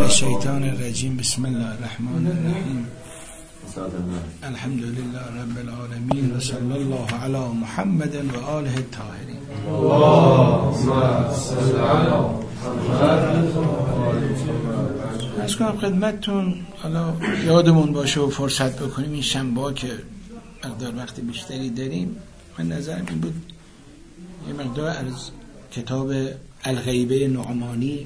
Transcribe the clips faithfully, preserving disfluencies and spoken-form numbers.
الشیطان الرجیم. بسم الله الرحمن الرحیم. الحمد لله رب العالمین و صلی الله علی محمد و آله الطاهرین. اللهم صل علی محمد. از کنم خدمتتون حالا یادمون باشه و فرصت بکنیم این شنبه که مقدار وقت بیشتری داریم، من نظرم این بود یه مقدار از کتاب الغیبه نعمانی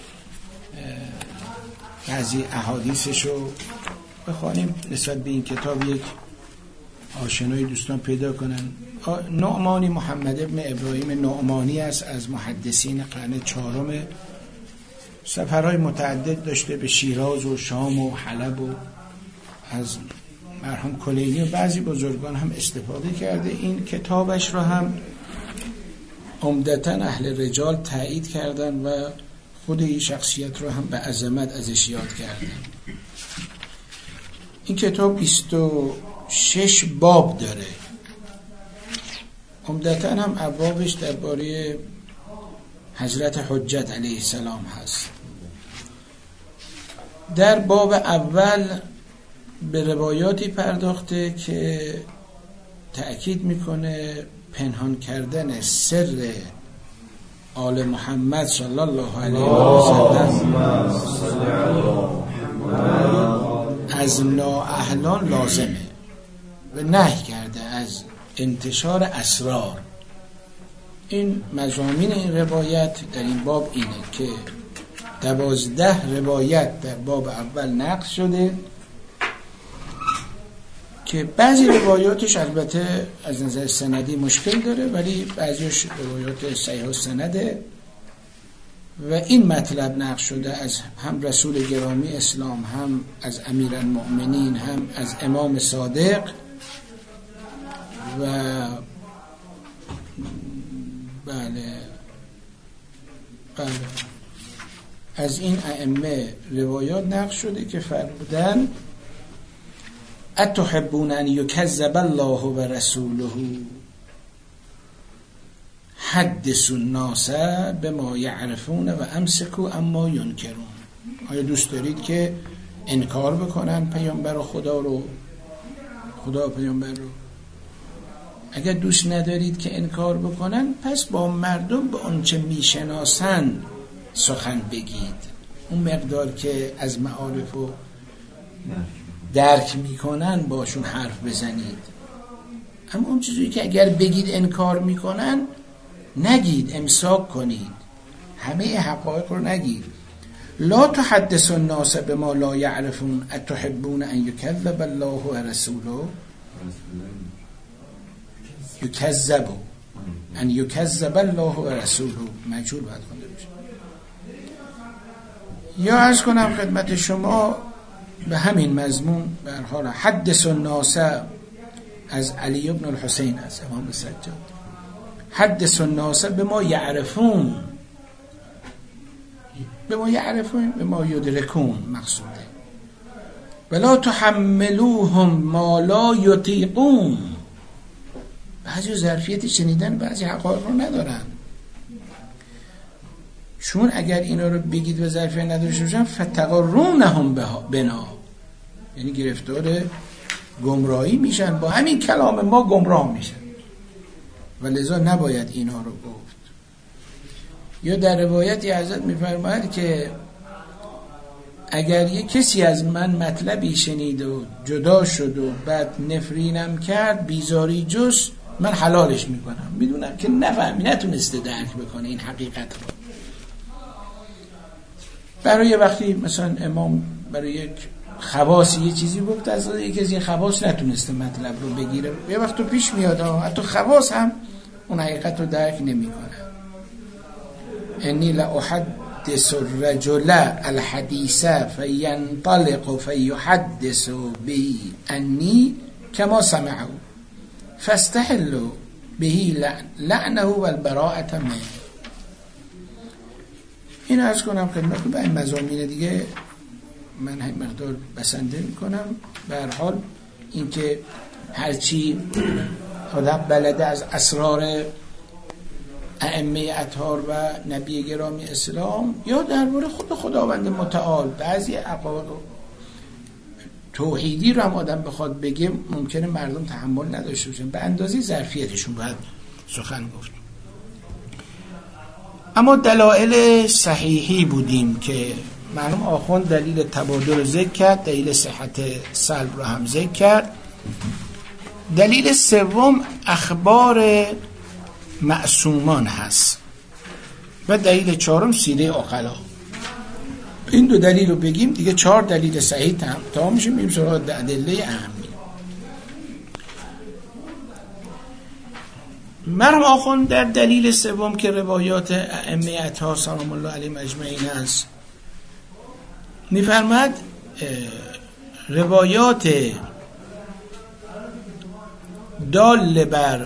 بعضی احادیثش رو بخوانیم، نسبت به این کتاب یک آشنایی دوستان پیدا کنن. نعمانی محمد ابن ابراهیم نعمانی است، از محدثین قرن چهارم، سفرهای متعدد داشته به شیراز و شام و حلب و از مرحوم کلینی و بعضی بزرگان هم استفاده کرده. این کتابش رو هم عمدتاً اهل رجال تایید کردن و خود این شخصیت رو هم به عظمت ازش یاد کردن. این کتاب بیست و شش باب داره، عمدتاً هم ابوابش درباره حضرت حجت علیه السلام هست. در باب اول به روایاتی پرداخته که تأکید میکنه پنهان کردن سر آل محمد صلی الله علیه و سلم از نااهلان لازمه و نهی کرده از انتشار اسرار. این مضامین این روایت در این باب اینه که دوازده روایت در باب اول نقل شده که بعضی روایاتش البته از نظر سندی مشکل داره، ولی بعضیش روایات صحیح السنده و این مطلب نقل شده از هم رسول گرامی اسلام، هم از امیرالمؤمنین، هم از امام صادق و بله بله از این ائمه روایات نقل شده که فرمودن اتحبون ان یکذب الله و رسوله حدثوا الناس بما یعرفون و امسکوا اما ینکرون. آیا دوست دارید که انکار بکنن پیامبر و خدا رو، خدا و پیامبر رو؟ اگر دوست ندارید که انکار بکنن، پس با مردم به آنچه میشناسن سخن بگید. اون مقدار که از معارف و درک میکنن باشون حرف بزنید. اما اون چیزی که اگر بگید انکار میکنن نگید، امساک کنید، همه حقایق رو نگید. لا تحدثوا الناس بما لا يعرفون اتحبون ان يكذب الله ورسوله یکذبوا ان یکذب الله ورسوله مجهول باید خونده بشه. یا عرض کنم خدمت شما به همین مضمون، به هر حال حدثوا الناس از علی ابن الحسین از امام سجاد، حدثوا الناس بما یعرفون، بما یعرفون بما یدرکون مقصوده، ولا تحملوهم ما لا یطیقون. بعضی ظرفیت شنیدن بعضی حقایق رو ندارن، چون اگر اینا رو بگید و ظرفیت نداشته باشن فتقرونهم بنا، یعنی گرفتار گمراهی میشن، با همین کلام ما گمراه میشن و لذا نباید اینا رو گفت. یا در روایتی حضرت میفرماید که اگر یک کسی از من مطلبی شنید و جدا شد و بعد نفرینم کرد بیزاری جز، من حلالش میکنم، میدونم که نفهمی، نتونسته درک بکنه این حقیقت رو. برای وقتی مثلا امام برای یک خواصی یه چیزی گفت، از یکی از این خواص نتونسته مطلب رو بگیره، یه وقت تو پیش میاد حتی خواص هم اون حقیقت رو درک نمیکنه. انی لأحدث الرجل الحدیث فینطلق فیحدث بی انی کما سمعه فاستحلوا بهی لعنه و البراءة منه. این عرض کنم خدمت به این مضامین دیگه من هم مقدار بسنده میکنم. به هر حال این که هرچی آدم بلده از اسرار ائمه اطهار و نبی گرامی اسلام یا درباره خود خداوند متعال. بعضی عقاید توحیدی رو هم آدم بخواد بگه ممکنه مردم تحمل نداشته باشن، به اندازه ظرفیتشون باید سخن گفت. اما دلایل صحیحی بودیم که مرحوم آخوند دلیل تبادل رو ذکر کرد، دلیل صحت سلب رو هم ذکر کرد. دلیل سوم اخبار معصومان هست و دلیل چهارم سیره عقلا. این دو دلیل رو بگیم دیگه چهار دلیل صحیح تمام میشه، میریم سراغ ادله اهمی. مرحوم آخوند در دلیل سوم که روایات ائمه اطهار سلام الله علیهم اجمعین است میفرماد روایات دال بر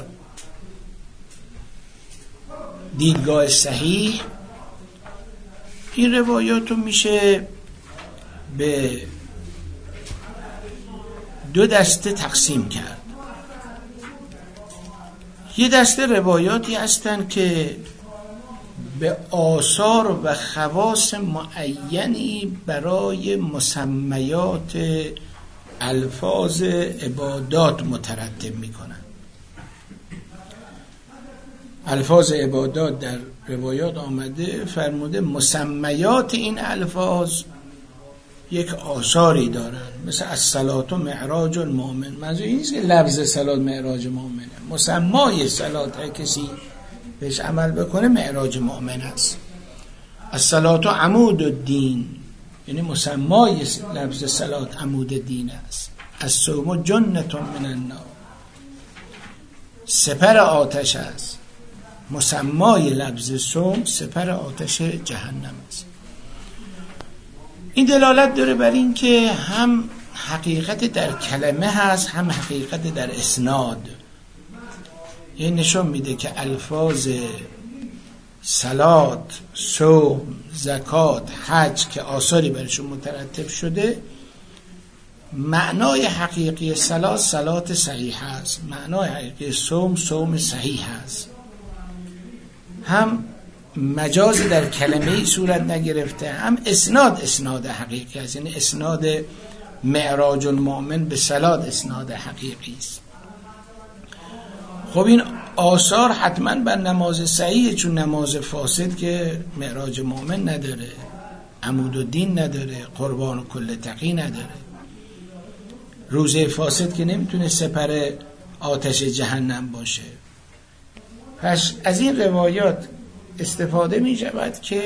دیدگاه صحیح، این روایات رو میشه به دو دسته تقسیم کرد. یه دسته روایاتی هستن که به آثار و خواص معینی برای مسمیات الفاظ عبادات مترتب میکنن. الفاظ عبادات در روایات آمده فرموده مسمیات این الفاظ یک آثاری دارن، مثل الصلاة و معراج المؤمن. منظور این نیست که لفظ صلات معراج مؤمنه، مسمای صلات هر کسی بهش عمل بکنه معراج مؤمن است. الصلاة عمود الدین، یعنی مسمای لفظ صلات عمود الدین است. الصوم جنة من النار، سپر آتش است. مسمای لفظ صوم سپر آتش جهنم است. این دلالت داره بر این که هم حقیقت در کلمه هست هم حقیقت در اسناد. این نشون میده که الفاظ صلات، صوم، زکات، حج که آثاری برشون مترتب شده، معنای حقیقی صلات صلات صحیح است، معنای حقیقی صوم صوم صحیح است. هم مجاز در کلمه ای صورت نگرفته، هم اسناد اسناد حقیقی است، یعنی اسناد معراج المؤمن به صلات اسناد حقیقی است. خب این آثار حتما بر نماز صحیح، چون نماز فاسد که معراج مؤمن نداره، عمود الدین نداره، قربان کل تقی نداره، روزه فاسد که نمیتونه سپر آتش جهنم باشه. پس از این روایات استفاده می شود که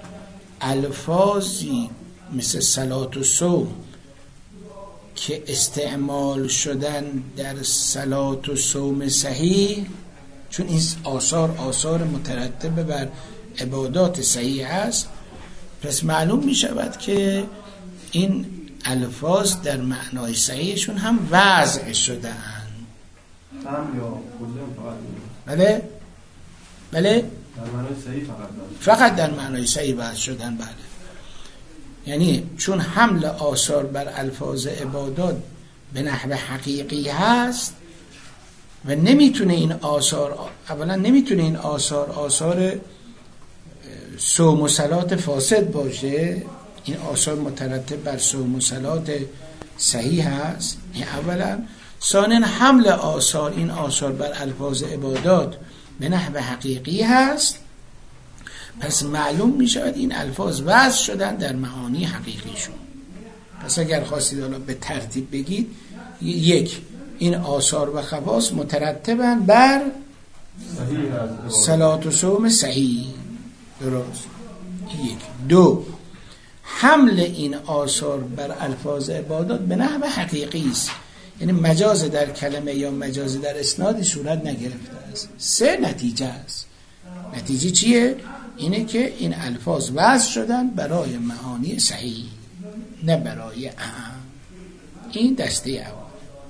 الفاظی مثل صلات و صوم که استعمال شدن در صلات و صوم صحیح، چون این آثار آثار مترتب بر عبادات صحیح است، پس معلوم می شود که این الفاظ در معنای صحیحشون هم وضع شدن. بله؟ بله؟ در معنای صحیح فقط فقط در معنای صحیح وضع شدن. بله، یعنی چون حمل آثار بر الفاظ عبادات به نحو حقیقی هست و نمیتونه این آثار، اولا نمیتونه این آثار آثار صوم و صلات فاسد باشه، این آثار مترتب بر صوم و صلات صحیح هست، این اولا. ثانیاً حمل آثار این آثار بر الفاظ عبادات به نحو حقیقی هست، پس معلوم می شود این الفاظ وضع شدن در معانی حقیقیشون. پس اگر خواستید حالا به ترتیب بگید، یک، این آثار و خواص مترتبن بر صلات و صوم صحیح، درست. یک. دو، حمل این آثار بر الفاظ عبادات به نحو حقیقی است، یعنی مجاز در کلمه یا مجاز در اسناد صورت نگرفته است. سه، نتیجه است. نتیجه چیه؟ اینه که این الفاظ وضع شدن برای معانی صحیح، نه برای اعم. این دسته اول.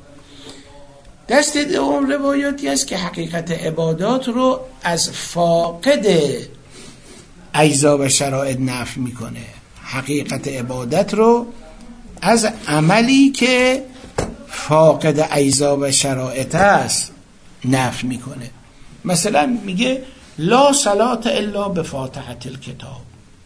دسته دوم روایاتی است که حقیقت عبادات رو از فاقد اجزا و شرایط نفی میکنه. حقیقت عبادت رو از عملی که فاقد اجزا و شرایط است نفی میکنه. مثلا میگه لا صلاة الا بفاتحة الکتاب.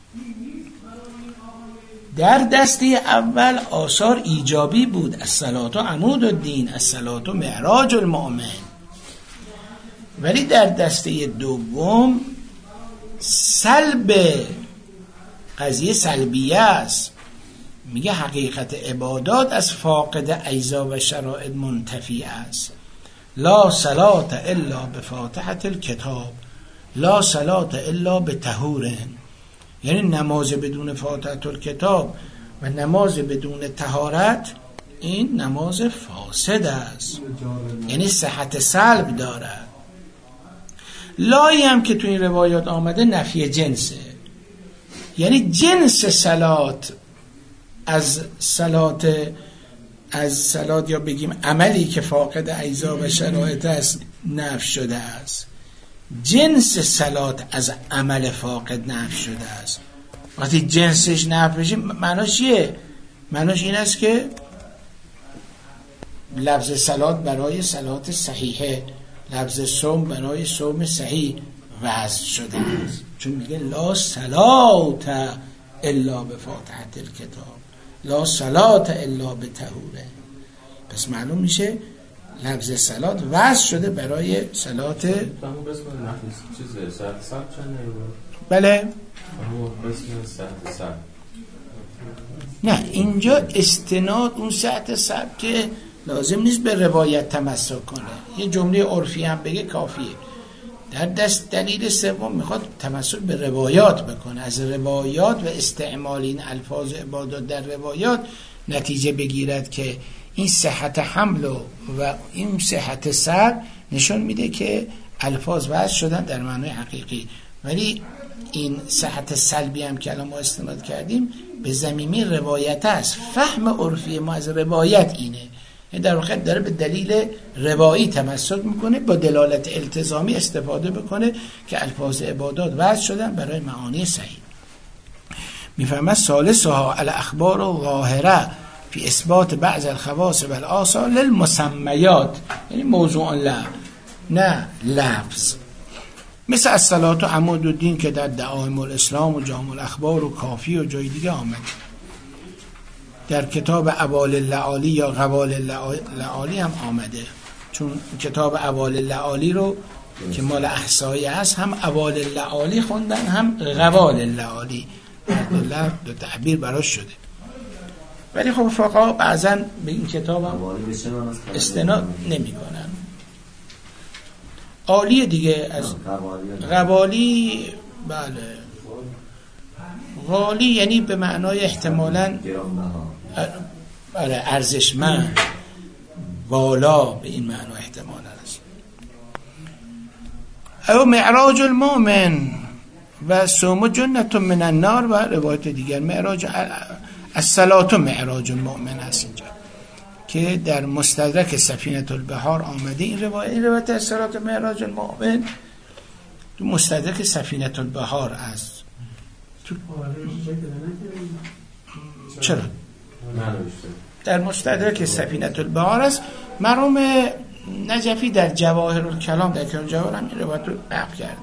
در دسته اول آثار ایجابی بود، الصلاة عمود الدین، الصلاة معراج المؤمن. ولی در دسته دوم سلب قضیه سلبیه است، میگه حقیقت عبادات از فاقد اجزا و شرائط منتفی است. لا صلاة الا بفاتحة الکتاب، لا صلاة الا بطهور. یعنی نماز بدون فاتحة الکتاب و نماز بدون طهارت این نماز فاسد است، یعنی صحت سلب دارد. لایی هم که تو این روایات آمده نفی جنسه، یعنی جنس صلات از صلات از صلات یا بگیم عملی که فاقد اجزا و شرایط است نفی شده است. جنس صلات از عمل فاقد نفی شده است. وقتی جنسش نفی بشه معناش چیه؟ معناش این است که لفظ صلات برای صلات صحیحه، لفظ صوم برای صوم صحیح وضع شده است. چون میگه لا صلات الا بفاتحة الکتاب، لا صلات الا بطهوره. پس معلوم میشه لفظ صلات وضع شده برای صلات. بله نه، اینجا استناد اون ساعت سب که لازم نیست به روایت تمسک کنه، یه جمله عرفی هم بگه کافیه. در دست دلیل سوم میخواد تمسک به روایات بکنه، از روایات و استعمال این الفاظ عبادات در روایات نتیجه بگیرد که این صحت حمل و این صحت سر نشون میده که الفاظ وضع شدن در معنای حقیقی. ولی این صحت سلبی هم که الان ما استناد کردیم به زمینه روایت است. فهم عرفی ما از روایت اینه، در واقع داره به دلیل روایی تمسک میکنه، با دلالت التزامی استفاده بکنه که الفاظ عبادات وضع شدن برای معانی صحیح. میفهمه ثالثها الاخبار ظاهره فی اثبات بعض الخواص و الآثار للمسمیات، یعنی موضوع لا نه لفظ، مثل الصلاة عمود الدین که در دعائم الاسلام و جامع الاخبار و کافی و جای دیگه آمد. در کتاب ابوال اللعالی یا غوال اللعالی هم آمده، چون کتاب ابوال اللعالی رو که مال احصایی هست هم ابوال اللعالی خوندن هم غوال اللعالی، دو تعبیر براش شده. ولی خب فقها بعضا به این کتاب هم استناد نمی کنن. عالی دیگه از غوالی، بله غالی یعنی به معنای احتمالاً ارزشمند، بالا، به این معنا احتمالاً است. او معراج المؤمن و صوم جنة من النار و روایت دیگر. معراج الصلاة معراج المؤمن است اینجا که در مستدرک سفینة البحار آمده. این روایت این روایت الصلاة معراج المؤمن تو مستدرک سفینة البحار است. تو... چرا؟ در مستدرک سفینة البحار است. مرحوم نجفی در جواهر الکلام در کلام جواهر هم این روایت رو نقل کرده.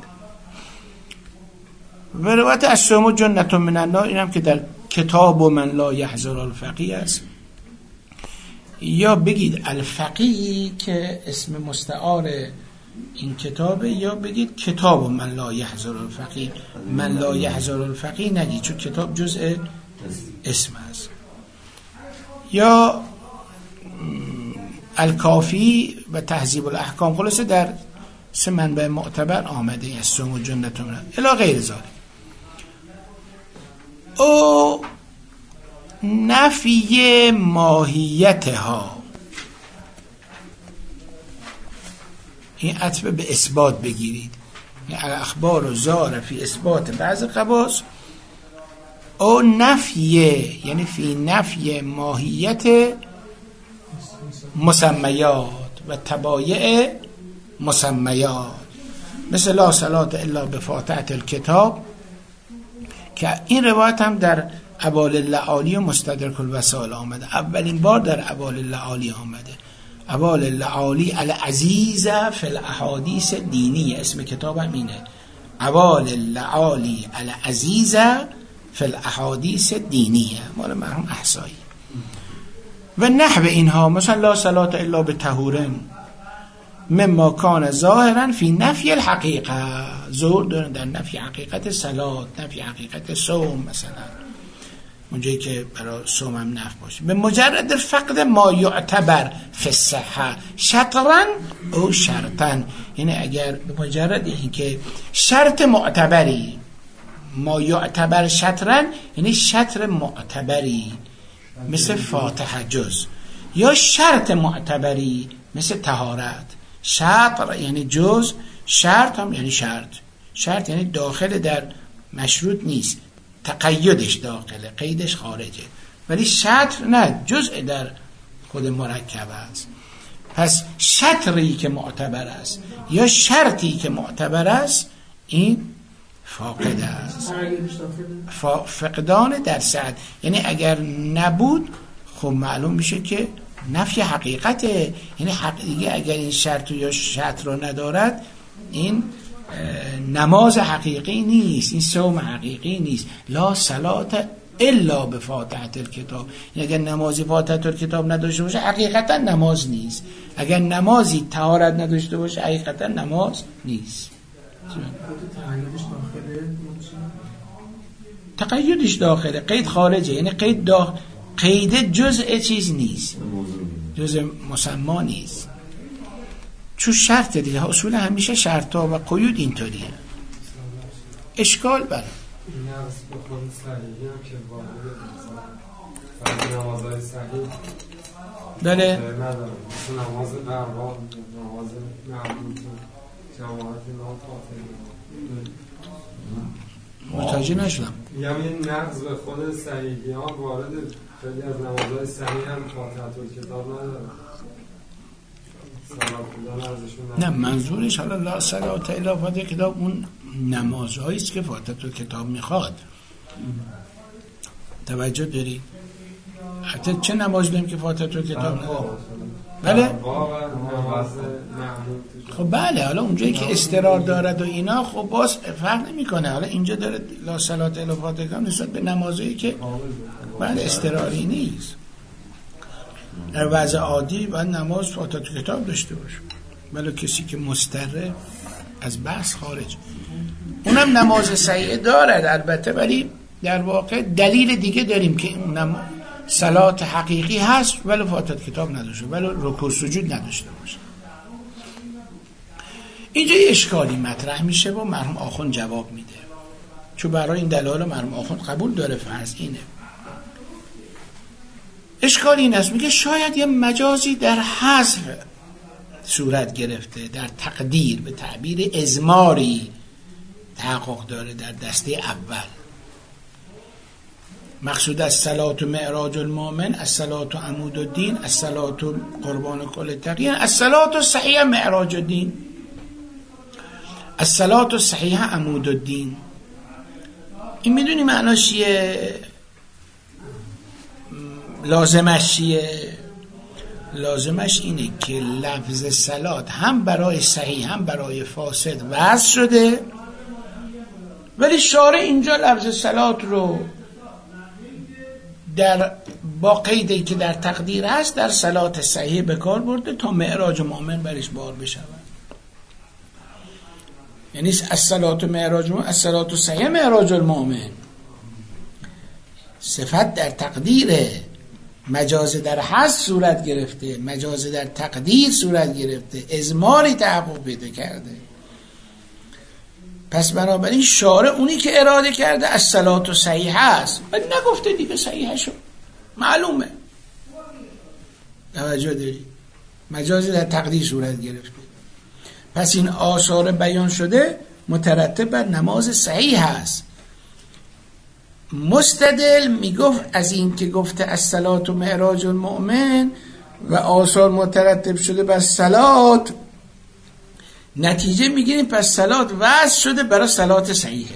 و روایت الصوم جنة من النار این هم که در کتاب من لا یحضر الفقیه است، یا بگید الفقیه که اسم مستعار این کتابه، یا بگید کتاب من لا یحضر الفقیه. من لا یحضر الفقیه نگید چون کتاب جزء اسم است. یا الکافی و تهذیب الاحکام، خلاصه در سه منبع معتبر آمده از صوم جنة من الی غیر ذلک. او نفی ماهیتها، این عطف به اثبات بگیرید، یعنی الاخبار و زار فی اثبات بعض خواص، او نفی یعنی فی نفی ماهیت مسمیات و تبایع مسمیات، مثل لا صلاة الا بفاتحة الکتاب که این روایت هم در ابوال اللعالی و مستدرک الوسائل آمده. اولین بار در ابوال اللعالی آمده. ابوال اللعالی العزیز فی الاحادیث دینی، اسم کتاب هم اینه، اوال اللعالی العزیزه فی الاحادیث دینیه، مال مرحوم احصایی. و نحو اینها مثلا لا صلاة الا بطهور مما کان ظاهرا فی نفی الحقیقه، ظهور داره در نفی حقیقت صلات، نفی حقیقت صوم، مثلا اونجایی که برای صوم هم نفی باشه. به مجرد فقد ما یعتبر فی الصحه شطرا او شرطا، یعنی اگر به مجرد این که شرط معتبری، ما یعتبر شطرا یعنی شطر معتبری مثل فاتحه جز، یا شرط معتبری مثل طهارت. شطر یعنی جز، شرط هم یعنی شرط. شرط یعنی داخل در مشروط نیست، تقیدش داخله، قیدش خارجه. ولی شطر نه، جزء در خود مرکب است. پس شطری که معتبر است یا شرطی که معتبر است این فاقد است. فقدان در صحت یعنی اگر نبود خب معلوم میشه که نفی حقیقته، یعنی حقیقه اگر این شرط یا شرط رو ندارد این نماز حقیقی نیست، این صوم حقیقی نیست. لا صلاة الا بفاتحه الکتاب، یعنی اگر نمازی فاتحه الکتاب نداشته باشه حقیقتا نماز نیست. اگر نمازی طهارت نداشته باشه حقیقتا نماز نیست. تقیدش داخله، قید خارجه، یعنی قید داخل، قید جزء چیز نیست، جزء مسما نیست. چون شرط دیگه، اصول همیشه شرطا و قیود اینطوریه. اشکال بره این از بخون صحیحی هم که واقعی نمازهای صحیح بله نداره، مثل نماز قربان، نماز معبود، جماعت نام فاطمه. متوجه نشدم. میگم این نقض به خود صحیحی ها وارد خیلی از نمازهای صحیح هم فاتحه الکتاب نداره. نه منظورش حالا لا صلاة الا فاتحه کتاب اون نمازهایی است که فاتحه الکتاب میخواد. توجه داری؟ حتی چه نماز داریم که فاتحه الکتاب نداره؟ بله؟ خب بله، حالا اونجایی که استقرار دارد و اینا خب باز فرق نمیکنه. حالا اینجا داره لا صلاة الا فاتحه کتاب نسبت به نمازهایی که بله استقراری نیست. در وضع عادی باید نماز فاتحه کتاب داشته باشه، ولی کسی که مضطره از بحث خارج. اونم نماز صحیح دارد البته، ولی در واقع دلیل دیگه داریم که اون نماز صلات حقیقی هست ولی فاتحه کتاب نداشته، ولی رکوع سجود نداشته باشه. اینجا یه اشکالی مطرح میشه و مرحوم آخوند جواب میده، چون برای این دلایل مرحوم آخوند قبول داره. فرض اینه، اشکال این است، میگه شاید یه مجازی در حذف صورت گرفته، در تقدیر به تعبیر ازماری تحقق داره در دسته اول. مقصود از صلات و معراج المؤمن، از صلات و عمود الدین، از صلات و قربان کل تقیین، از صلات و صحیح معراج الدین، از صلات و صحیح عمود الدین. این میدونی معناش چیه؟ لازمش چیه؟ لازمش اینه که لفظ صلات هم برای صحیح هم برای فاسد وضع شده، ولی شارع اینجا لفظ صلات رو در با قیدی که در تقدیر هست در صلات صحیح به کار برده تا معراج مؤمن برش بار بشود. یعنی الصلات معراج مؤمن، الصلات صحیح معراج المؤمن. صفت در تقدیره، مجاز در حذف صورت گرفته، مجاز در تقدیر صورت گرفته، ازماری تحقق پیدا کرده. پس بنابراین شارع اونی که اراده کرده از صلات و صحیح هست، ولی نگفته دیگه صحیح شو، معلومه. توجه داری؟ مجازی در تقدیر صورت گرفته. پس این آثار بیان شده مترتب بر نماز صحیح هست. مستدل میگفت از این که گفته الصلات و معراج المؤمن و آثار مترتب شده بر صلات، نتیجه میگیریم پس صلات وضع شده برای صلات صحیحه.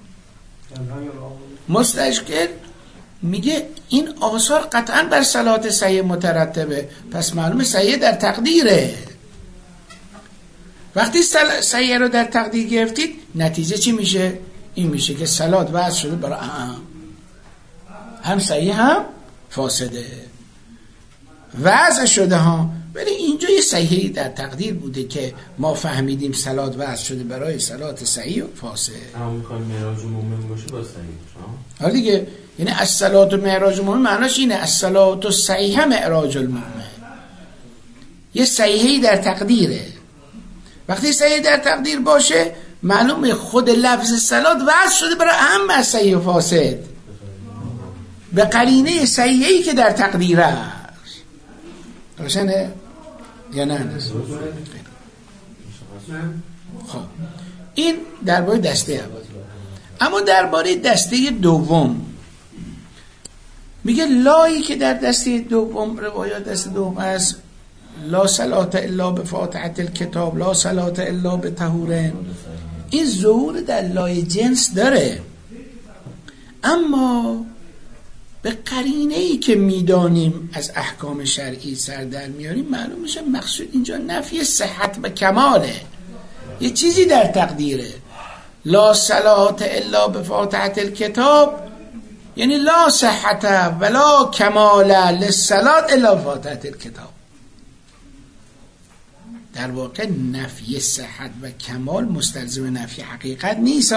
مستشکل میگه این آثار قطعا بر صلات صحیح مترتبه، پس معلومه صحیح در تقدیره. وقتی صحیح رو در تقدیر گرفتید نتیجه چی میشه؟ این میشه که صلات وضع شده برای هم هم صحیح هم فاسده وضع شده ها. ولی اینجا یه صحیحی در تقدیر بوده که ما فهمیدیم صلات وضع شده برای صلات صحیح و فاسد. اما میخوایم معراج مومن باشه با صحیح حالا دیگه یعنی الصلات و معراج المومن معناش اینه الصلات و صحیح معراج المومن. یه صحیحی در تقدیره. وقتی صحیح در تقدیر باشه معلومه خود لفظ صلات وضع شده برای هم صحیح و فاسد به قرینه صحیحی که در تقدیره است. روشنه یا نه؟ خب این درباره دسته اول. اما درباره دسته دوم میگه لایی که در دسته دوم روایات دسته دوم است لا صلات الا بفاتحه الکتاب لا صلات الا بطهورین. این ظهور در لای جنس داره، اما به قرینه‌ای که میدانیم از احکام شرعی سر در میاریم معلوم میشه مقصود اینجا نفی صحت و کماله. یه چیزی در تقدیره. لا صلات الا بفاتحه الکتاب یعنی لا صحت ولا کمال للصلات الا بفاتحه الکتاب. در واقع نفی صحت و کمال مستلزم نفی حقیقت نیست.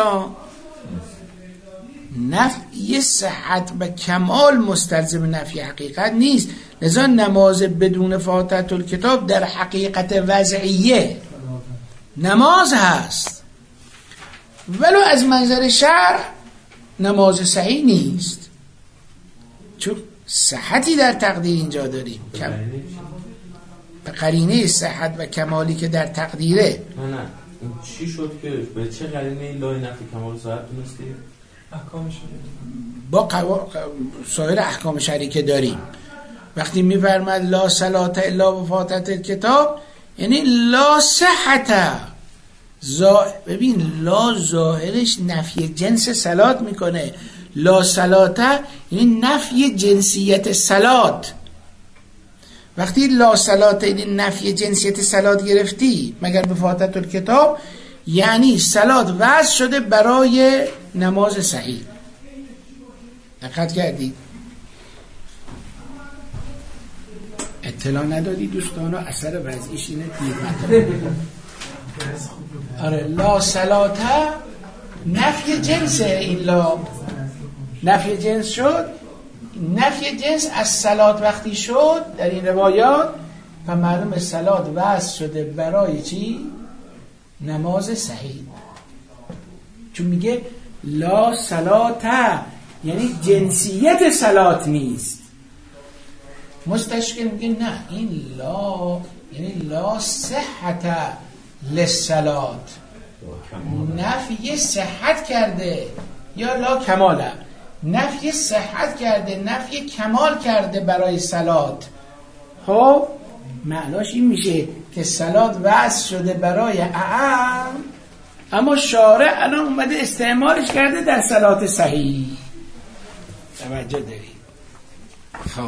نفی صحت و کمال مستلزم نفی حقیقت نیست. لذا نماز بدون فاتحه الکتاب در حقیقت وضعیه نماز هست، ولو از منظر شرع نماز صحیح نیست، چون صحتی در تقدیر اینجا داریم. کم به قرینه صحت و کمالی که در تقدیره. نه نه این چی شد که به چه قرینه این لای نفی کمال صحت تونستی؟ احکام شریعه با قوا... سایر احکام شرعی که داریم. وقتی میفرماد لا صلات الا بفاتحه الکتاب یعنی لا صحت. زا... ببین لا ظاهرش نفی جنس صلات میکنه. لا صلات یعنی نفی جنسیت صلات. وقتی لا صلات یعنی نفی جنسیت صلات گرفتی مگر به فاتحه الکتاب یعنی صلات وضع شده برای نماز صحیح. دقت کردید؟ اطلاع ندادی دوستانا اثر وضعیش اینه دیگه. آره لا صلات نفی جنسه. این لا نفی جنس شد. نفی جنس از صلات وقتی شد در این روایات و معلوم صلات وضع شده برای چی؟ نماز صحیح. چون میگه لا صلات یعنی جنسیت صلات نیست. مستشکل میگه نه این لا یعنی لا صحت للصلات، نفی صحت کرده یا لا کماله، نفی صحت کرده نفی کمال کرده برای صلات. خب معناش این میشه که صلات وضع شده برای اعم، اما شارع الان اومده استعمالش کرده در صلات صحیح. توجه دارید؟ خب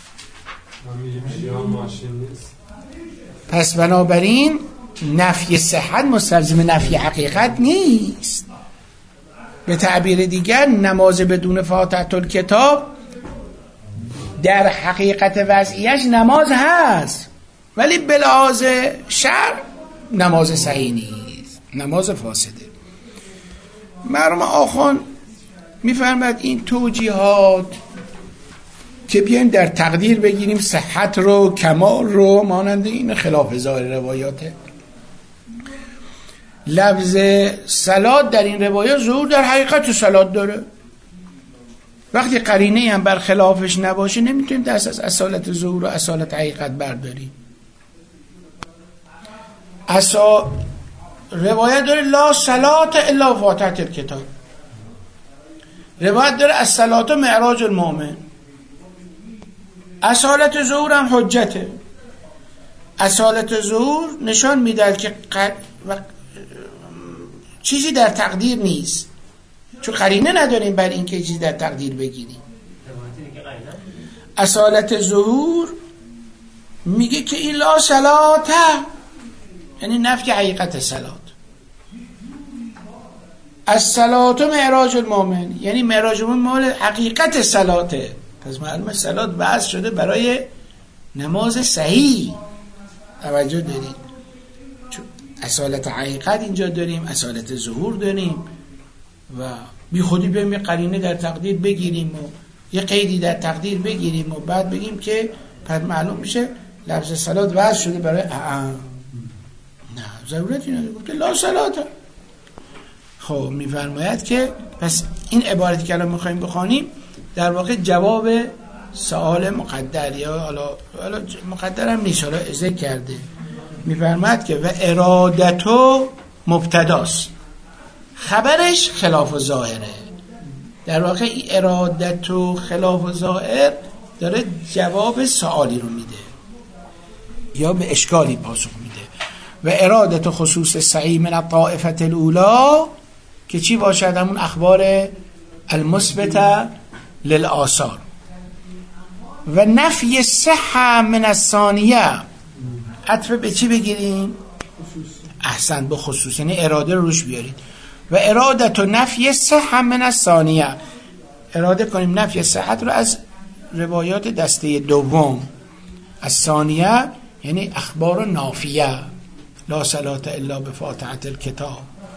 پس بنابراین نفی صحت مستلزم نفی حقیقت نیست. به تعبیر دیگر نماز بدون فاتحه الکتاب در حقیقت وضعیش نماز هست ولی به لحاظ شرع نماز صحیح نیست، نماز فاسده. مرحوم آخوان میفرماد این توجیهات که بیایم در تقدیر بگیریم صحت رو کمال رو مانند این خلاف ظاهر روایاته. لفظ صلات در این روایات ظهور در حقیقت صلات داره. وقتی قرینه هم بر خلافش نباشه نمیتونیم دست از اصالت ظهور و اصالت حقیقت برداریم. اصا روایت داره لا صلات الا فاتحه الکتاب، روایت داره الصلات معراج المؤمن. اصالت ظهور هم حجته. اصالت ظهور نشان میده که ق... و... چیزی در تقدیر نیست، چون قرینه نداریم بر این که چیزی در تقدیر بگیریم. اصالت ظهور میگه که این لا صلاته یعنی نفی حقیقت صلات. الصلات معراج المؤمن، یعنی معراج المؤمن مال حقیقت صلاته. پس معلومه صلات بحث شده برای نماز صحیح. توجه داریم، چون اصالت حقیقت اینجا داریم، اصالت ظهور داریم و بی خودی بیم یه قرینه در تقدیر بگیریم و یه قیدی در تقدیر بگیریم و بعد بگیم که پس معلوم میشه لفظ صلات وضع شده برای اه نه ضرورتی نداره، گفته لا صلات. خب میفرماید که پس این عبارتی که الان میخوایم بخوانیم در واقع جواب سوال مقدر، یا حالا مقدر هم نیست، حالا ذکر کرده. میفرماید که و ارادتو مبتداست، خبرش خلاف ظاهره. در واقع این ارادتو خلاف ظاهر داره جواب سوالی رو میده یا به اشکالی پاسخ میده. و ارادت خصوص سعی من الطائفه الاولی که چی باشد؟ همون اخبار المثبته للآثار. و نفی صحه من الثانیه، عطف به چی بگیریم؟ احسن، به خصوص، یعنی اراده رو روش بیارید. و ارادت و نفی صحه من الثانیه، اراده کنیم نفی صحت رو از روایات دسته دوم. از ثانیه یعنی اخبار نافیه، لا صلات الا بفاتحه الکتاب.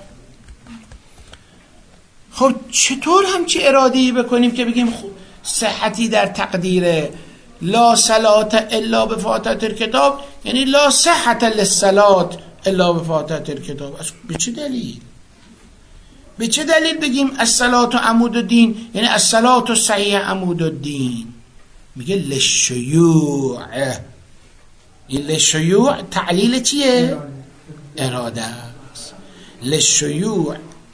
خب چطور همچی اراده‌ای بکنیم که بگیم صحتی در تقدیره لا صلات الا بفاتحه الکتاب، یعنی لا صحت للصلات الا بفاتحه الکتاب؟ به چه دلیل؟ به چه دلیل بگیم الصلات عمود الدین، یعنی الصلات صحیح عمود الدین؟ میگه للشیوع. این للشیوع تعلیل چیه؟ اراده است. للشیوع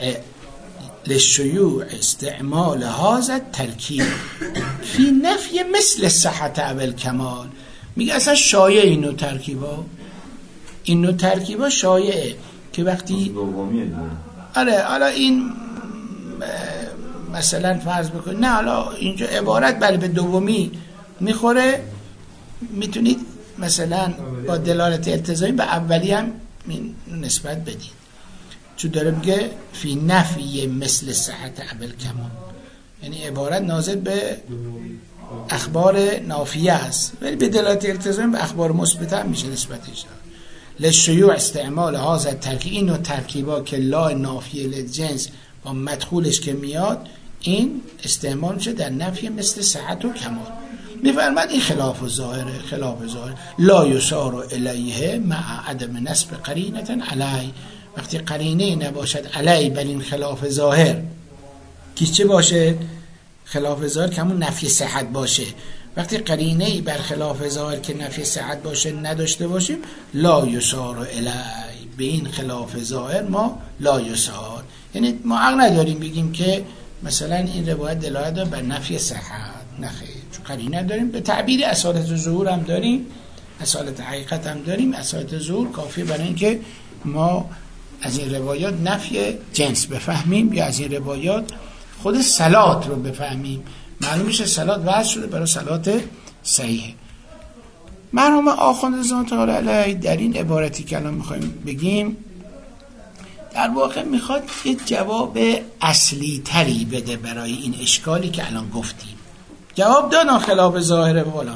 للشیوع استعمال هذا الترکیب فی نفی مثل صحت او الکمال. میگه اصلا شایع این نوع ترکیبا، این نوع ترکیبا شایعه که وقتی آره حالا این مثلا فرض بکنید، نه حالا اینجا عبارت بله به دومی میخوره، میتونید مثلا با دلالت التزامی به اولی هم نسبت بدید، چون داره میگه فی نفی مثل صحت اول کمان، یعنی عبارت ناظر به اخبار نافیه است ولی به دلالت التزامی به اخبار مثبت هم میشه نسبتش. للشیوع استعمال هذا الترکیب، این نوع ترکیبا که لا نافیه للجنس با مدخولش که میاد این استعمال میشه در نفی مثل صحت و کمال. میفرماد این خلاف ظاهره، خلاف ظاهر لا یسار الیه مع عدم نسب قرینه علی. وقتی قرینه نباشد علی بل این خلاف ظاهر که چه باشه؟ خلاف ظاهر که همون نفی صحت باشه. وقتی قرینه بر خلاف ظاهر که نفی صحت باشه نداشته باشیم، لا یسار الی، به این خلاف ظاهر ما لا یسار، یعنی ما حق نداریم بگیم که مثلا این روایت دلالت داره بر نفی صحت، نخیر، چون قرینه داریم. به تعبیر اصالت ظهور هم داریم، اصالت حقیقت هم داریم. اصالت ظهور کافی برای اینکه ما از این روایات نفی جنس بفهمیم یا از این روایات خود صلات رو بفهمیم. معلوم میشه صلات وضع شده برای صلات صحیح. مرحوم آخوند ذات تعالی علیه در این عبارتی که الان میخوایم بگیم در واقع میخواد یه جواب اصلی تری بده برای این اشکالی که الان گفتیم. جواب دادن خلاف ظاهره بالا،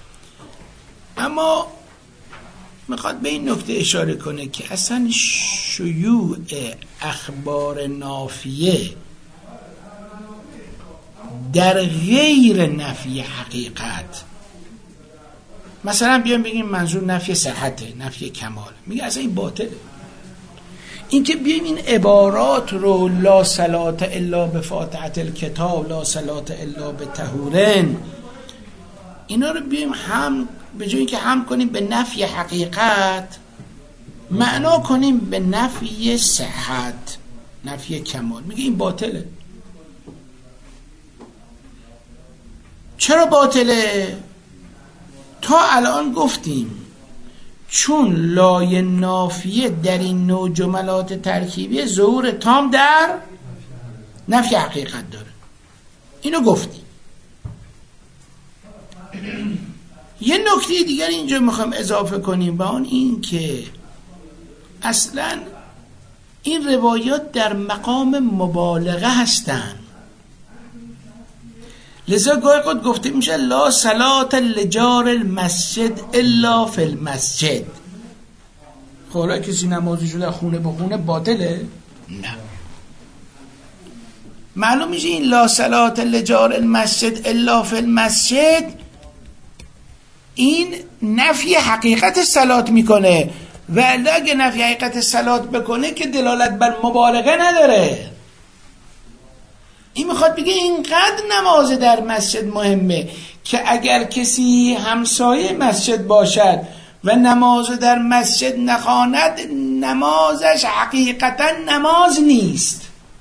اما میخواد به این نکته اشاره کنه که اصلا شیوع اخبار نافیه در غیر نفی حقیقت، مثلا بیان بگیم منظور نفی صحته، نفی کمال، میگه اصلا این باطله. این که بیایم این عبارات رو لا صلات الا بفاتحه الکتاب، لا صلات الا بطهورن، اینا رو بیایم هم به جای اینکه هم کنیم به نفی حقیقت، معنا کنیم به نفی صحت، نفی کمال. میگه این باطله. چرا باطله؟ تا الان گفتیم چون لای نافیه در این نوع جملات ترکیبی ظهور تام در نفی حقیقت داره، اینو گفتیم. یه نکته دیگر اینجا میخوام اضافه کنیم، با اون این که اصلا این روایات در مقام مبالغه هستند. لذا گاهی قد گفته میشه لا صلاة لجار المسجد الا فی المسجد. خب کسی نمازشو در خونه به خونه باطله؟ نه. معلوم میشه این لا صلاة لجار المسجد الا فی المسجد این نفی حقیقت صلات میکنه و اگه نفی حقیقت صلات بکنه که دلالت بر مبالغه نداره. این میخواد بگه اینقدر نماز در مسجد مهمه که اگر کسی همسایه مسجد باشد و نماز در مسجد نخواند نمازش حقیقتا نماز نیست.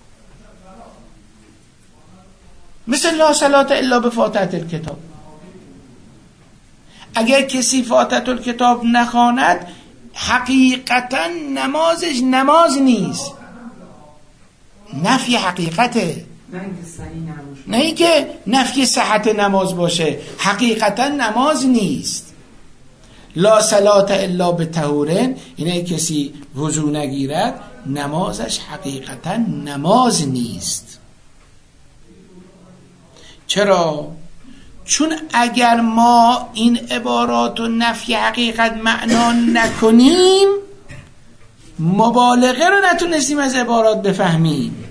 مثل لا صلاة الا بفاتحة الکتاب. اگر کسی فاتحة الکتاب نخواند حقیقتا نمازش نماز نیست، نفی حقیقته، نه اینکه نفی صحت نماز باشه، حقیقتا نماز نیست. لا صلاة الا بطهورن، اینه کسی وضو نگیرد نمازش حقیقتا نماز نیست. چرا؟ چون اگر ما این عبارات و نفی حقیقت معنا نکنیم مبالغه رو نتونستیم از عبارات بفهمیم.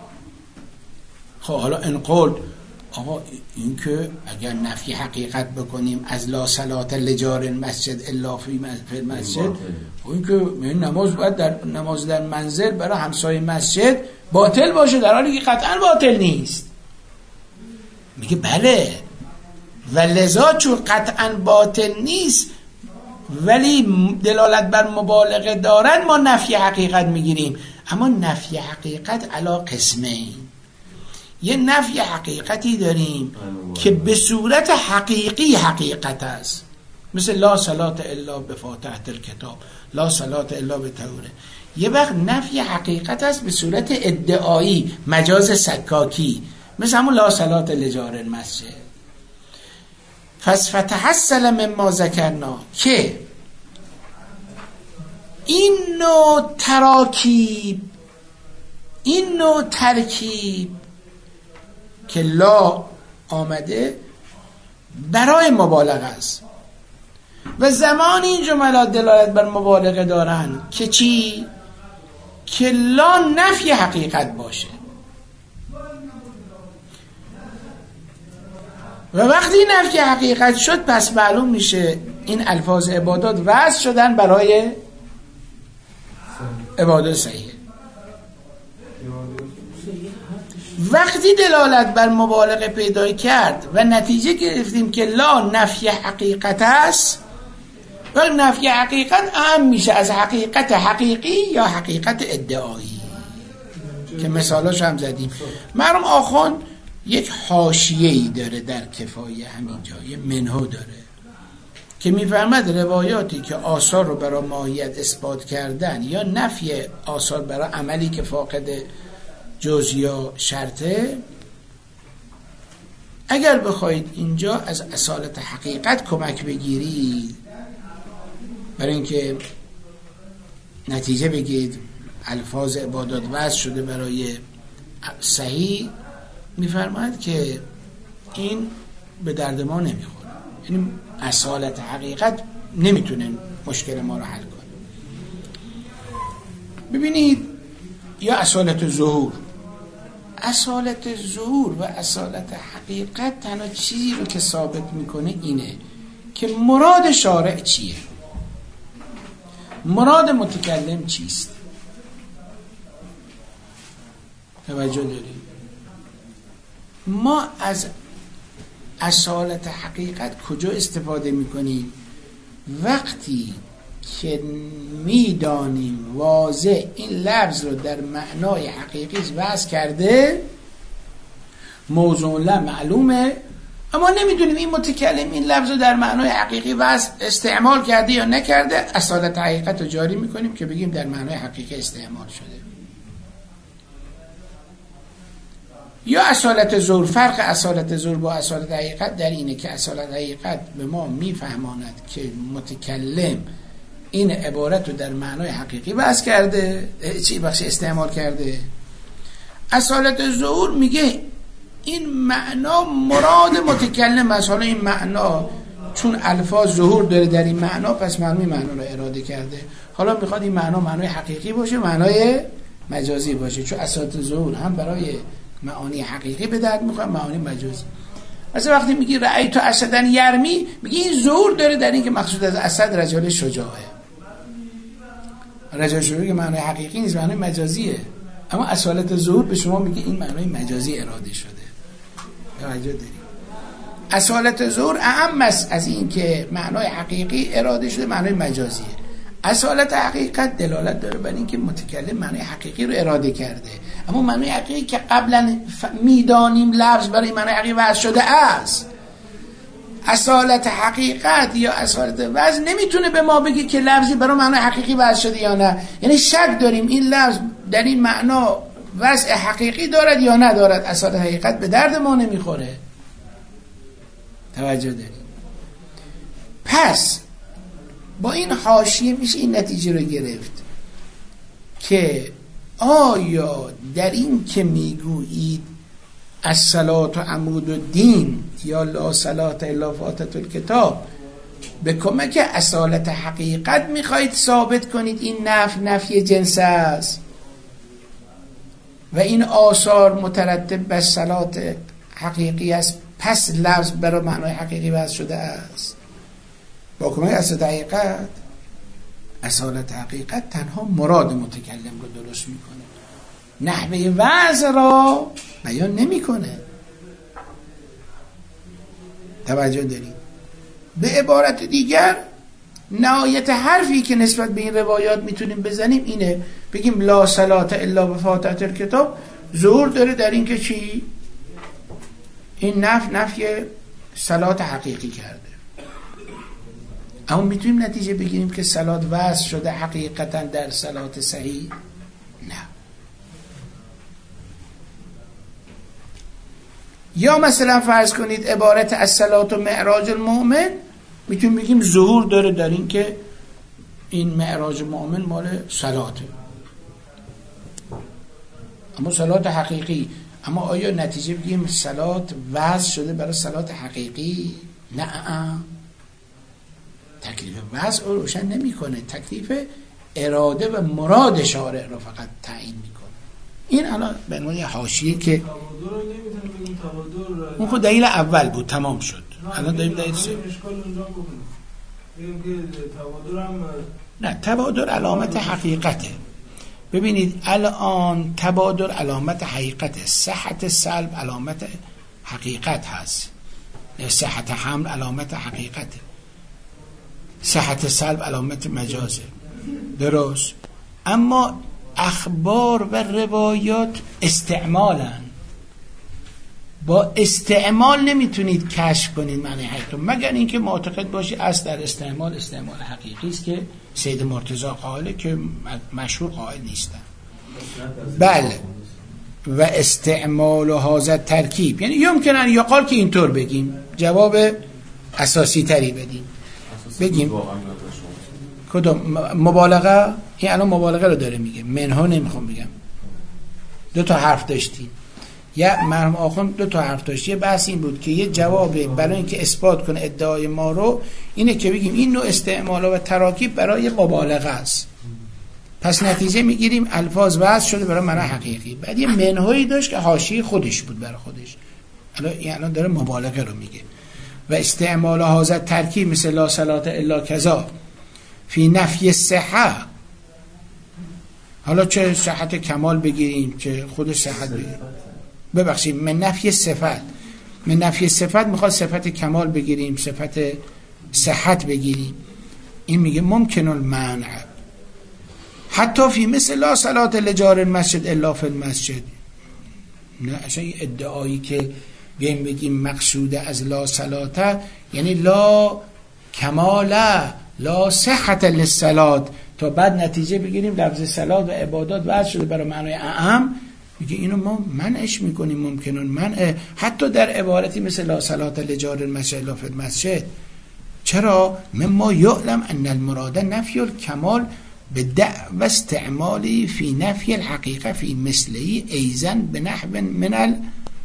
خب حالا این قول آقا این که اگر نفی حقیقت بکنیم از لا صلاة لجار المسجد الا فی المسجد، این که نماز باید در نماز در منزل برای همسایه مسجد باطل باشه، در حالی که قطعا باطل نیست. میگه بله، و لذا چون قطعا باطل نیست ولی دلالت بر مبالغه دارن ما نفی حقیقت میگیریم. اما نفی حقیقت علا قسمین. یه نفی حقیقتی داریم که به صورت حقیقی حقیقت است، مثل لا صلاة الا بفاتحة الکتاب، لا صلاة الا بطهوره. یه وقت نفی حقیقت است به صورت ادعایی، مجاز سکاکی، مثل همون لا صلاة لجار المسجد. پس فتحصل مما ذکرنا که این نوع تراکیب، این نوع ترکیب که لا آمده برای مبالغه است و زمان این جملات دلالت بر مبالغه دارن که چی؟ که لا نفی حقیقت باشه. و وقتی نفی حقیقت شد پس معلوم میشه این الفاظ عبادات وضع شدن برای عبادات صحیح. وقتی دلالت بر مبالغه پیدا کرد و نتیجه گرفتیم که لا نفی حقیقت است و نفی حقیقت اهم میشه از حقیقت حقیقی یا حقیقت ادعایی که مثالاش هم زدیم. مرحوم آخوند یک حاشیه‌ای داره در کفایه همینجا، یه منهو داره که میفرماد روایاتی که آثار رو برای ماهیت اثبات کردن یا نفی آثار برای عملی که فاقد جز یا شرطه، اگر بخواید اینجا از اصالت حقیقت کمک بگیرید برای اینکه نتیجه بگید الفاظ عبادات وضع شده برای صحیح، میفرماید که این به درد ما نمیخوره. یعنی اصالت حقیقت نمیتونه مشکل ما رو حل کنه. ببینید یا اصالت ظهور، اصالت ظهور و اصالت حقیقت تنها چیزی رو که ثابت میکنه اینه که مراد شارع چیه، مراد متکلم چیست. توجه داریم؟ ما از اصالت حقیقت کجا استفاده میکنیم؟ وقتی که میدانیم واضح این لفظ رو در معنای حقیقی وضع کرده، موضوع لا معلومه، اما نمیدونیم این متکلم این لفظ رو در معنای حقیقی وضع استعمال کرده یا نکرده، اصالت حقیقت رو جاری میکنیم که بگیم در معنای حقیقی استعمال شده. یا اصالت ظهور. فرق اصالت ظهور با اصالت حقیقت در اینه که اصالت حقیقت به ما میفهماند که متکلم این عبارت رو در معنای حقیقی بحث کرده، چی بخش استعمال کرده. اصالت ظهور میگه این معنا مراد متکلم است. حالا این معنا چون الفاظ ظهور داره در این معنا، پس معنی معنا رو اراده کرده. حالا میخواد این معنا معنای حقیقی باشه، معنای مجازی باشه، چون اصالت ظهور هم برای معانی حقیقی به درد میخوره، معانی مجازی. مثلا وقتی میگی رأیت اسدا یرمی، میگی این ظهور داره در این که مقصود از اسد رجل شجاعه. رجل شجاعه که معنای حقیقی نیست، معنای مجازیه، اما اصالت ظهور به شما میگه این معنای مجازی اراده شده. توجه دارید؟ اصالت ظهور اعم است از این که معنای حقیقی اراده شده، معنای مجازیه. اصالت حقیقت دلالت داره بر این که متکلم معنای حقیقی رو اراده کرده، اما معنای حقیقی که قبلا میدانیم لفظ برای معنای حقیقی وضع شده است. اصالت حقیقت یا اصالت وضع نمیتونه به ما بگه که لفظی برای معنای حقیقی وضع شده یا نه. یعنی شک داریم این لفظ در این معنا وضع حقیقی دارد یا ندارد. اصالت حقیقت به درد ما نمیخوره. توجه داریم؟ پس با این حاشیه میشه این نتیجه رو گرفت که آیا در این که میگویید الصلاة عمود الدین یا لا صلاة الا فاتحة الکتاب، به کمک اصالت حقیقت میخواهید ثابت کنید این نفی نفی جنس است و این آثار مترتب بر صلات حقیقی است، پس لفظ برای معنای حقیقی وضع شده است. با کمک اصالت حقیقت، اصالت حقیقت تنها مراد متکلم رو درست میکنه، نحوه وضع را بیان نمیکنه. توجه دارید؟ به عبارت دیگر نهایت حرفی که نسبت به این روایات میتونیم بزنیم اینه، بگیم لا صلاة الا بفاتحة الکتاب ظهور داره در این که چی؟ این نفی نفی صلات حقیقی کرده. اما میتونیم نتیجه بگیریم که صلات وضع شده حقیقتا در صلات صحیح؟ نه. یا مثلا فرض کنید عبارت الصلاة معراج المؤمن، میتونیم بگیم ظهور داره در این که این معراج مؤمن مال صلاته، اما صلات حقیقی. اما آیا نتیجه بگیم صلات وضع شده برای صلات حقیقی؟ نه، تکلیف وضع رو روشن نمیکنه، تکلیف اراده و مراد شارع رو فقط تعیین میکنه. این الان به عنوان حاشیه که اون خود دلیل اول بود تمام شد، الان داریم دلیل سه. نه، تبادر علامت حقیقته. ببینید الان تبادر علامت حقیقته، صحت سلب علامت حقیقت هست، صحت حمل علامت حقیقته، صحت سلب علامت مجازه، درست؟ اما اخبار و روایات استعمالن، با استعمال نمیتونید کشف کنید معنی حقیقت، مگر اینکه معتقد باشی اصل در استعمال استعمال حقیقی است که سید مرتضی قائله که مشهور قائل نیستن. بله، و استعمال و حاضر ترکیب، یعنی یمکنن یا قال که اینطور بگیم، جواب اساسی تری بدیم، بگیم کدوم مبالغه؟ این الان مبالغه رو داره میگه، منها نمیخوام بگم. دو تا حرف داشتیم، یا مرحوم آخوند دو تا حرف داشت. یه بحث این بود که یه جواب برای اینکه اثبات کنه ادعای ما رو اینه که بگیم این نوع استعمال و تراکیب برای مبالغه است، پس نتیجه میگیریم الفاظ وضع شده برای معنی حقیقی. بعد یه منهایی داشت که حاشیه خودش بود برای خودش، الان الان داره مبالغه رو میگه. و استعمال حاضر ترکیب مثل لا صلاة الا کذا فی نفی صحه، حالا چه صحت کمال بگیریم چه خودش صحت بگیریم، ببخشید من نفی صفت، من نفی صفت میخواد صفت کمال بگیریم، صفت صحت بگیریم، این میگه ممکن المنع حتی فی مثل لا صلاة لجار المسجد الا فی المسجد. نه، اصلا این ادعایی که بیایم بگیم مقصود از لا صلاة یعنی لا کماله لا صحت للصلاة، تا بعد نتیجه بگیریم لفظ صلات و عبادات وضع شده برای معنای اعم، میگه اینو ما منعش میکنیم، ممکنون منع حتی در عبارتی مثل لا صلاة لجار المسجد الا فی المسجد. چرا؟ مما یعلم ان المراد نفی الکمال به دعو استعمالی فی نفی الحقیقه فی مثلی ایزن به نحو من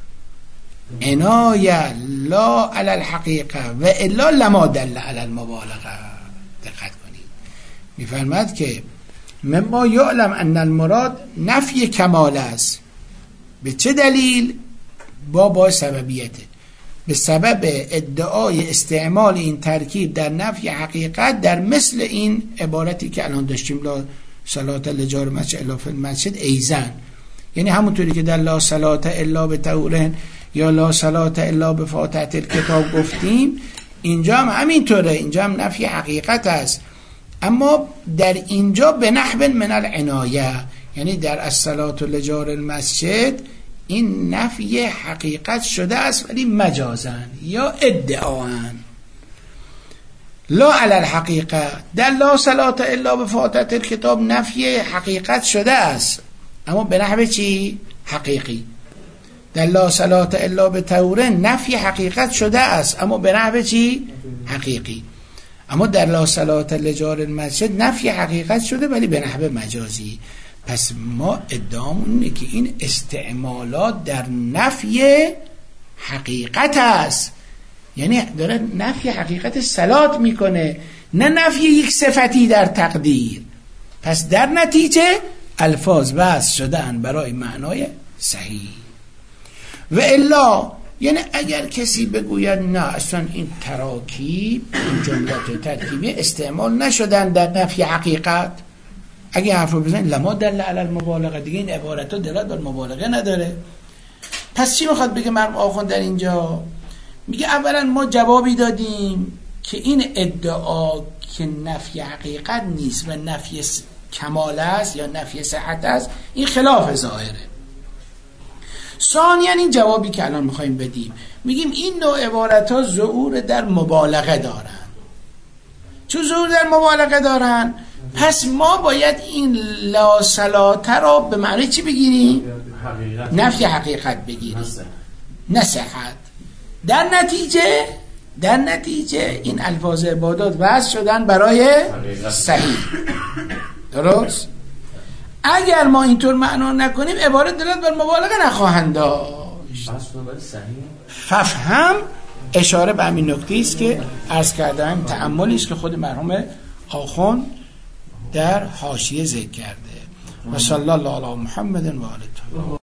العنایه لا علی الحقیقه و الا لما دل علی المبالغه. دقت کنید میفرماد که مما یعلم ان المراد نفی کمال است. به چه دلیل؟ با با سببیته، به سبب ادعای استعمال این ترکیب در نفی حقیقت در مثل این عبارتی که الان داشتیم لا صلات لجار مسجد الا فی المسجد ایزن، یعنی همونطوری که در لا صلات الا به طهور یا لا صلات الا به فاتحه الکتاب گفتیم، اینجا هم همینطوره، اینجا هم نفی حقیقت است، اما در اینجا به نحو من العنایه، یعنی در الصلات لجار المسجد این نفی حقیقت شده است ولی مجازن یا ادعاً. لا علی الحقیقه، در لا صلات الا به فاتحه الکتاب نفی حقیقت شده است اما به نحو چی؟ حقیقی. در لا صلات الا به طهور نفی حقیقت شده است اما به نحو چی؟ حقیقی. اما در لا صلات لجار المسجد نفی حقیقت شده ولی به نحو مجازی. پس ما ادعامون اینه که این استعمالات در نفی حقیقت است، یعنی داره نفی حقیقت صلات میکنه، نه نفی یک صفتی در تقدیر. پس در نتیجه الفاظ وضع شدن برای معنای صحیح. و الا، یعنی اگر کسی بگوید نه اصلا این تراکیب، این جملات ترکیبی استعمال نشدن در نفی حقیقت، اگه حرف رو بزنید لما دل علی المبالغه، دیگه این عبارت ها دلالت بر مبالغه نداره. پس چی میخواد بگه مرحوم آخوند در اینجا؟ میگه اولا ما جوابی دادیم که این ادعا که نفی حقیقت نیست و نفی کمال است یا نفی صحت است، این خلاف ظاهره. ثانیاً این جوابی که الان میخوایم بدیم، میگیم این نوع عبارت ها ظهور در مبالغه دارن. چون ظهور در مبالغه دارن، پس ما باید این لا صلات را به معنی چی بگیریم؟ حقیقت. نفی حقیقت بگیریم، نه صحت. در نتیجه در نتیجه این الفاظ عبادات وضع شدن برای صحیح. درست؟ اگر ما اینطور معنا نکنیم عبارت دلالت بر مبالغه نخواهند داشت. ففهم اشاره به همین نکته است که عرض کردم، تأملی است که خود مرحوم آخوند در حاشیه ذکر کرده. و صلی الله علی محمد و آله.